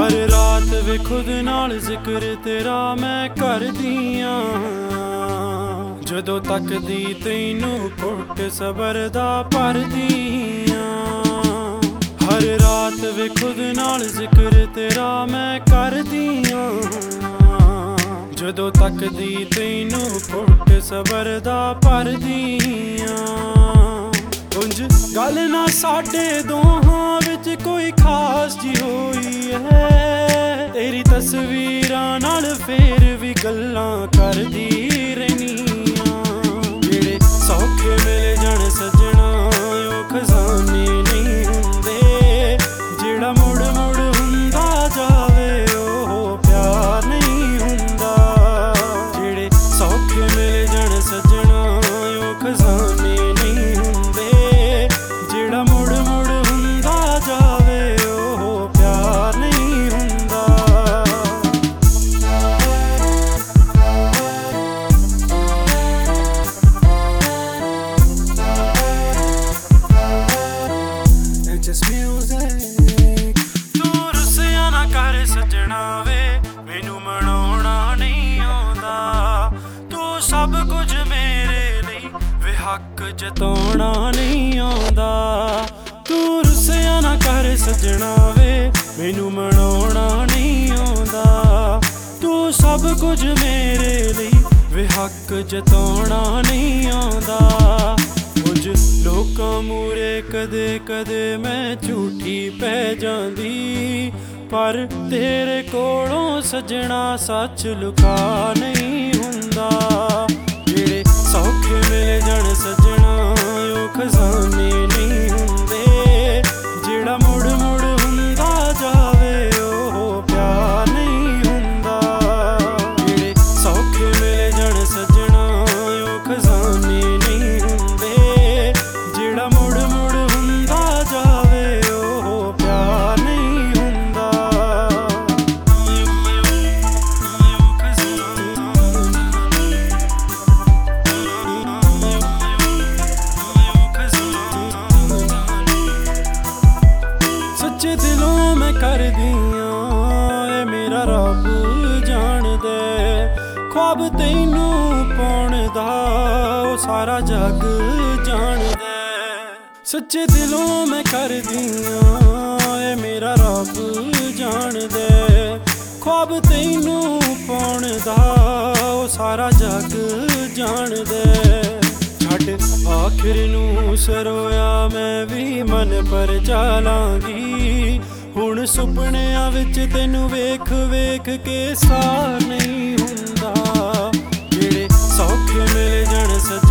हर रात वे खुद नाल जिक्र तेरा मैं करदी आं। जदों तकदी तैनू घुट सबर दा भरदी आं। हर रात वे खुद नाल जिक्र तेरा मैं करदी आं। जदों तकदी तैनू घुट सबर दा भरदी आं। उंज गल ना साडे दोहां विच कोई खास जी होई है। तेरी तस्वीरां नाल फेर भी गल्लां करदी रहनी आं। जेड़े सौखे मिल जाण सजना ओ खजाने नहीं हुंदे। जेड़ा मुड़ मुड़ हुंदा जावे ओ प्यार नहीं हुंदा। जेड़े सौखे मिल जाण सजना ओ खजाने नहीं हुंदे। जेड़ा मुड़ मुड़ हुंदा जावे ओ प्यार नहीं हुंदा। It's just music। तू रुसिया ना कर सजना वे मैनू मनाउणा नहीं आउंदा। तू सब कुछ मेरे लई वे हक जताउणा नहीं आउंदा। तू रुसिया ना कर सजना वे मैनू मनाउणा नहीं आउंदा। तू सब कुछ मेरे लई वे हक जताउणा नहीं आउंदा। कुछ लोकां मूरे कदे कदे मैं झूठी पै जांदी। पर तेरे कोलों सजना सच लुका नहीं हुंदा। जेड़े सौखे मिल जाण सजना ओ खजाने नहीं हुंदे। जेड़ा मुड़ मुड़ हुंदा जावे ओ प्यार नहीं हुंदा। जेड़े सौखे मिल जाण सजना ओ खजाने नहीं हुंदे। जेड़ा मुड़ मुड़ हुंदा जावे ओ प्यार नहीं हुंदा। सच्चे दिलों मैं कर दियां ए मेरा रब जान दे। ख्वाब तैनू पाउण दा ओ सारा जग जान दे। सच्चे दिलों मैं कर दियां ए मेरा रब जान दे। ख्वाब तैनू पाउण दा ओ सारा जग जान दे। छड्ड आखिर नूं सरोया मैं भी मन पर चालांगी। हुण सुपनियां विच तैनू वेख वेख के सार नहीं हुंदा। जेड़े सौखे मिल जाण सजना